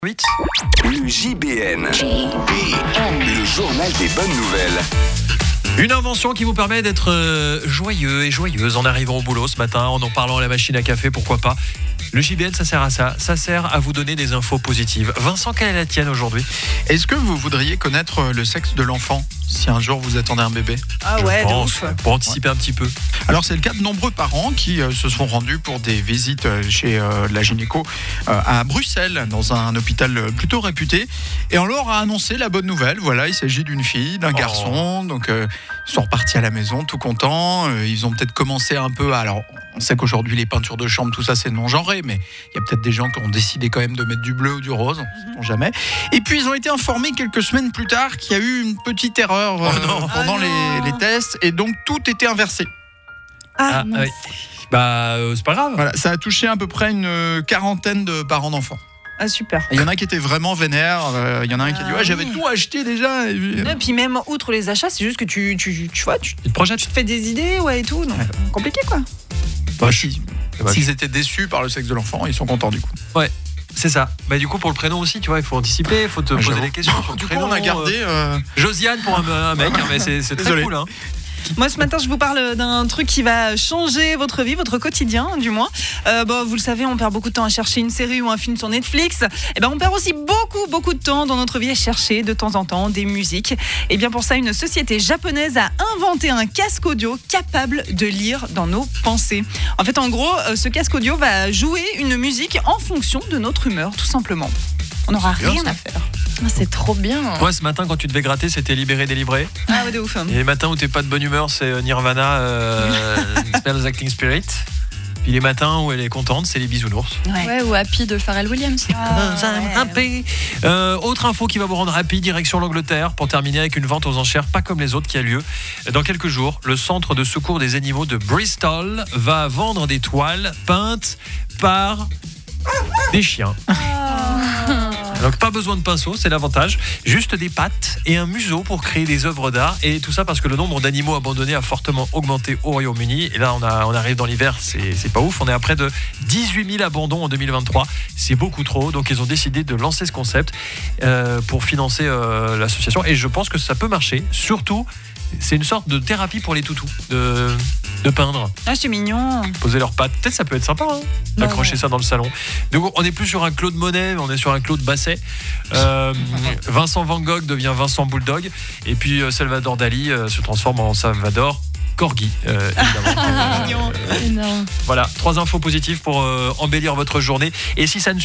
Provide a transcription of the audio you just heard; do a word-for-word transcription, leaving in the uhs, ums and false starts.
huit. Le J B N. Le journal des bonnes nouvelles. Une invention qui vous permet d'être euh, joyeux et joyeuse en arrivant au boulot ce matin, en en parlant à la machine à café, pourquoi pas. Le J B N, ça sert à ça. Ça sert à vous donner des infos positives. Vincent, quelle est la tienne aujourd'hui ? Est-ce que vous voudriez connaître le sexe de l'enfant si un jour vous attendez un bébé ? Ah Je ouais, de pense, ouf. pour anticiper un petit peu. Alors c'est le cas de nombreux parents qui euh, se sont rendus pour des visites euh, chez euh, la gynéco euh, à Bruxelles, dans un hôpital euh, plutôt réputé, et on leur a annoncé la bonne nouvelle. Voilà, il s'agit d'une fille, d'un Oh. garçon, donc euh, ils sont repartis à la maison tout contents. Euh, ils ont peut-être commencé un peu à... Alors on sait qu'aujourd'hui les peintures de chambre, tout ça c'est non-genré, mais il y a peut-être des gens qui ont décidé quand même de mettre du bleu ou du rose, on ne sait jamais. Et puis ils ont été informés quelques semaines plus tard qu'il y a eu une petite erreur euh, Oh non. pendant Ah les, non. les tests, et donc tout était inversé. Ah, Ah, mince. oui. Bah, euh, c'est pas grave. Voilà, ça a touché à peu près une euh, quarantaine de parents d'enfants. Ah, super. Et il y en a qui étaient vraiment vénères. euh, Il y en a un qui a dit Ah ouais, j'avais oui. tout acheté déjà. Et puis, euh, Et puis même outre les achats, c'est juste que tu, tu, tu vois, tu Tu te projettes ? te fais des idées, ouais, et tout. Donc Ouais. euh, compliqué, quoi. bah, si- dommage. S'ils étaient déçus par le sexe de l'enfant, ils sont contents du coup. C'est ça. Bah, du coup, pour le prénom aussi, tu vois, il faut anticiper, il faut te Ah, poser j'avoue. des questions sur le Du coup, prénom. on a gardé. euh, euh, Josiane pour un, un mec, hein, mais c'est, c'est très Désolé. cool. Hein. Moi, ce matin, je vous parle d'un truc qui va changer votre vie, votre quotidien, du moins. Euh, bon, vous le savez, on perd beaucoup de temps à chercher une série ou un film sur Netflix. Et ben, on perd aussi beaucoup, beaucoup de temps dans notre vie à chercher de temps en temps des musiques. Et bien, pour ça, une société japonaise a inventé un casque audio capable de lire dans nos pensées. En fait, en gros, euh, ce casque audio va jouer une musique en fonction de notre humeur, tout simplement. On n'aura C'est bien, rien ça. à faire. Ah, c'est trop bien. Toi, ce matin, quand tu devais gratter, c'était libéré, délivré. Ah ouais, de ouf. Et les matins où t'es pas de bonne humeur, c'est euh, Nirvana, euh, Smells Acting Spirit. Puis les matins où elle est contente, c'est les bisounours. Ouais. Ouais, ou Happy de Pharrell Williams. Ah, ouais. Happy. Euh, autre info qui va vous rendre happy, direction l'Angleterre, pour terminer avec une vente aux enchères pas comme les autres qui a lieu. Dans quelques jours, le centre de secours des animaux de Bristol va vendre des toiles peintes par des chiens. Donc pas besoin de pinceau, c'est l'avantage. Juste des pattes et un museau pour créer des œuvres d'art. Et tout ça parce que le nombre d'animaux abandonnés a fortement augmenté au Royaume-Uni. Et là, on, a, on arrive dans l'hiver, c'est, c'est pas ouf. On est à près de dix-huit mille abandons en deux mille vingt-trois. C'est beaucoup trop. Donc ils ont décidé de lancer ce concept euh, pour financer euh, l'association. Et je pense que ça peut marcher. Surtout, c'est une sorte de thérapie pour les toutous. De, de peindre, Ah, c'est mignon. poser leurs pattes. Peut-être ça peut être sympa, hein, Ouais, d'accrocher ouais. ça dans le salon. Donc on n'est plus sur un Claude Monet, mais on est sur un Claude Basset. Euh, Vincent Van Gogh devient Vincent Bulldog. Et puis euh, Salvador Dali euh, se transforme en Salvador Corgi, euh, évidemment. Mignon. Euh, Énorme. voilà, trois infos positives pour euh, embellir votre journée. Et si ça ne